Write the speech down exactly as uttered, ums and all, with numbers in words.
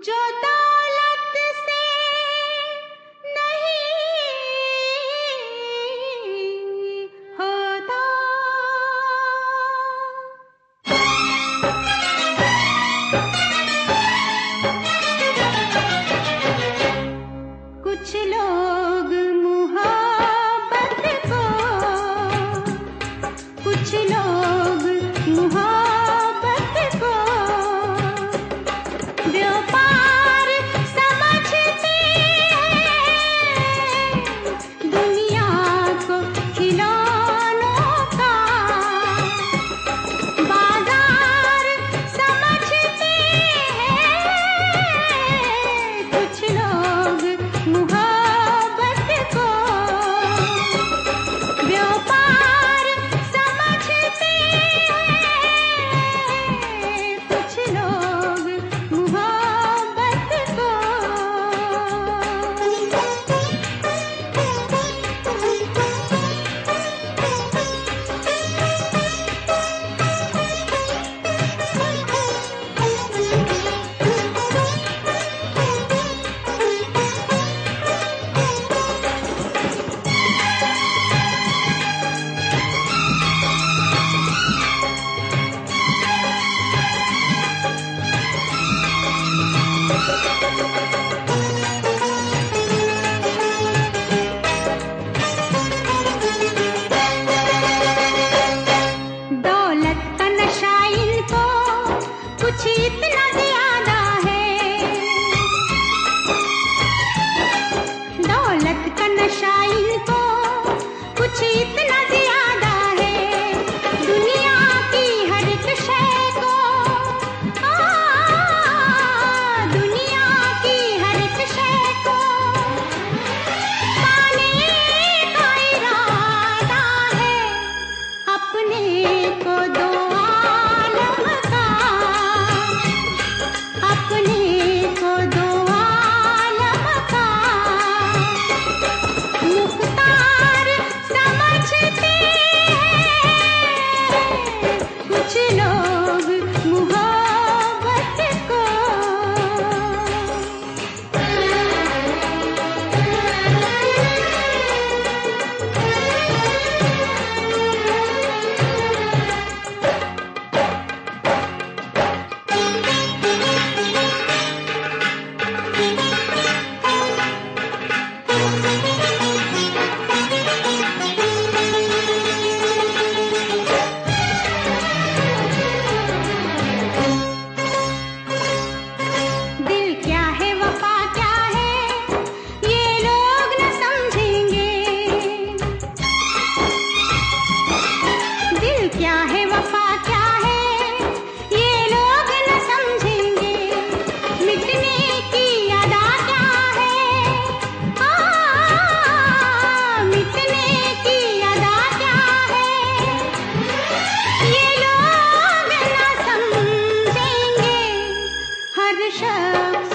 जो दौलत से नहीं होता, कुछ लोग मोहब्बत को, कुछ लोग मोहब्बत को व्यापार समझते हैं, दुनिया को खिलौनों का बाजार समझते हैं, कुछ लोग मोहब्बत को व्यापार समझते हैं, कुछ लोग मोहब्बत को। दौलत का नशा इनको कुछ इतना ज्यादा है, दौलत का नशा इनको कुछ इतना ज्यादा है, दुनिया की हर एक शय को, आ, दुनिया की हर एक शय को पाने का इरादा है, अपने को दो आलम का, अपने को दो आलम का मुख्तार समझते हैं, कुछ लोग मोहब्बत को। दिल क्या है, वफा क्या है, ये लोग न समझेंगे, दिल क्या है, वफा क्या है, ये लोग न समझेंगे, मिटने की अदा क्या है, आ, मिटने की अदा क्या है, ये लोग न समझेंगे, हर शख्स